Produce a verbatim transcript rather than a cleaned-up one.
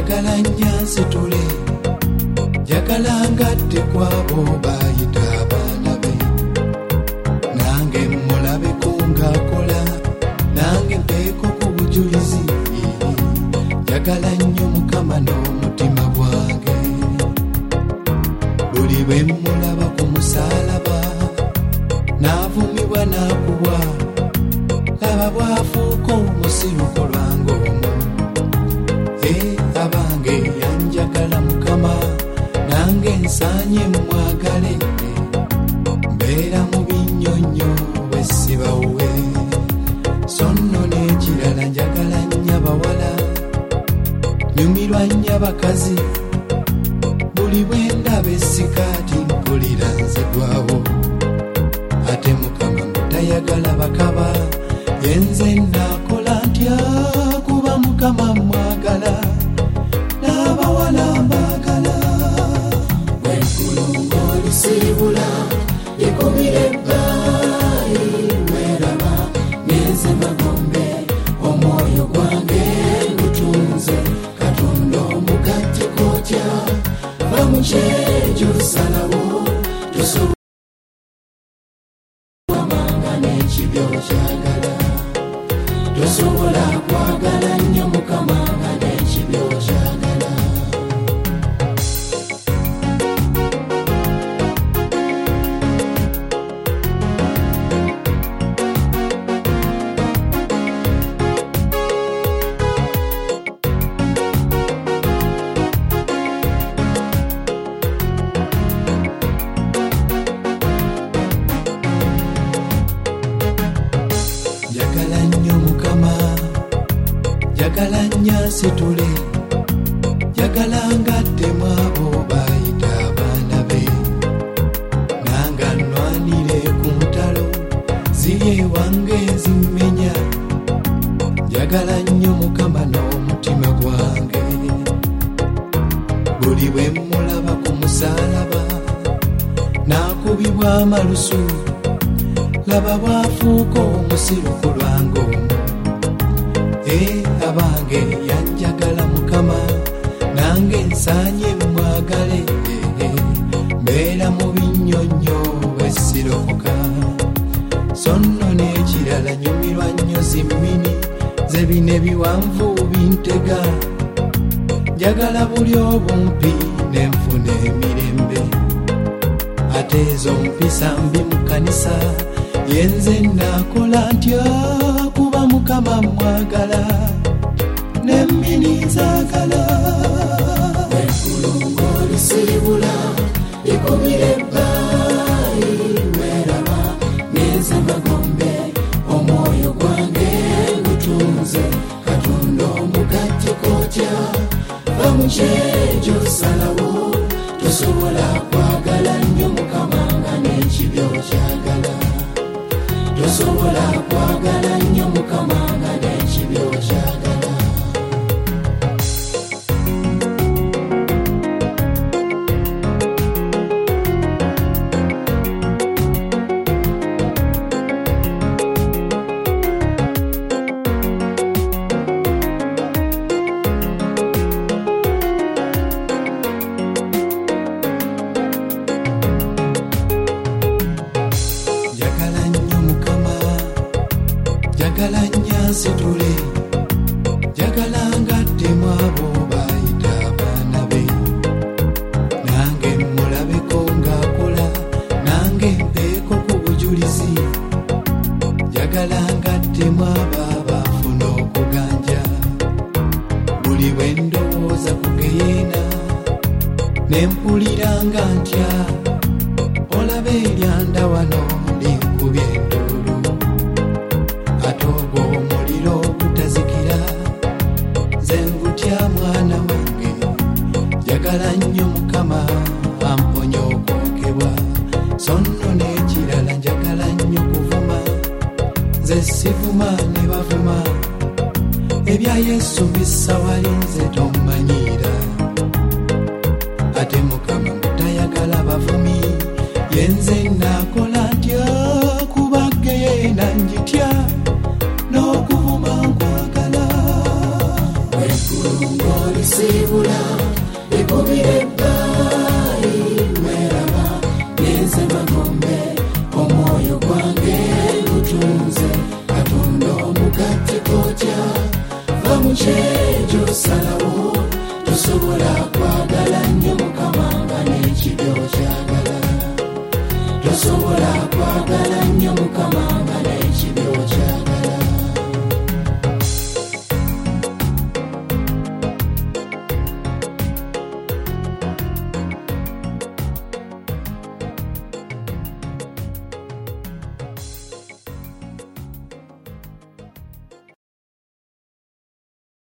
njagala nyansitule njagala ngatte kwabo bayita abaana be nange mulabeko ng'akola nange mpeeko ku bujulizi njagala nnyo Mukama n'omutima gwange buli bwe mulaba ku musaalaba n'avumibwa n'akubwa laba bwafuuka omusiruko lwange omwo abange yanjagala Mukama nange nsaanye mwagale mbeera mu binnyonnyo bwe sibawuwe so nno n'ekirala njagala nnyo abawala nyumirwa nnyo abakazi buli bwe ndaba esikaati mpulira nzigwawo ate Mukama mutayagala bakaba yenze naakola ntya kuba Mukama mwagala n'abawala mbagala wekulungo lisibula likubire ebbayi weraba ngenze magombe omwoyo gwange ngutunze Katonda omugatte kotya va mu kyejo salawo tosobola n'ekibyo kyagala tosobola kwagala nnyo Mukama nga n'ekibyo kyagala njagala nnyo Mukama njagala nyansitule njagala ngattemu abo bayita abaana be nanga nnwanire ku ntalo ziri ewange zimmenya njagala nnyo Mukama n'omutima gwange buli bwe mulaba ku musaalaba n'akubibwa amalusu laba bwafuuka omusiruko lwange omwo abange yanjagala Mukama nange nsaanye mwagale mbeera mu binnyonnyo bwe sirokoka so nno n'ekirala nyumirwa nnyo zimmini ze bino ebiwanvu bintega njagala buli obumpi n'enfuna emirembe ate ezo mpisa mbi mu kkanisa yenze naakola ntya kuba Mukama mwagala n'emmini nzaagala wekulungo lisibula likubire ebbayi weraba ngenze magombe omwoyo gwange ngutunze Katonda omugatte kotya va mu kyejo salawo tosobola kwagala nnyo Mukama nga n'ekibyo kyagala tosobola kwagala nnyo Mukama nga n'ekibyo kyagala njagala nyansitule njagala ngattemu abo bayita abaana be nange mulabeko ng'akola nange mpeeko ku bujulizi njagala ngattemu abo abafuna okuganja buli bwe ndowooza ku geyeena ne mpulira nga ntya olaba eryanda wano linkubye enduulu ate ogwo omuliro ogutazikira nze ngutya mwana wange njagala nnyo Mukama amponya okwokebwa so nno n'ekirala njagala nnyo kuvuma nze sivuma ne bavuma ebya Yesu bisawali nze tommanyira ate Mukama mutayagala bavumi yenze naakola ntya kuba geyeena njitya n'okuvuma nkwagala wekulungo olisibula ekubire ebbali weraba genze magombe omwoyo gwange gutunze katonda omugatte kotya va mu kyejo salawo tosobola kwagala nnyo mukama nga n'ekibyo kyagala tosobola kwagala nnyo mukama nga n'ekibyo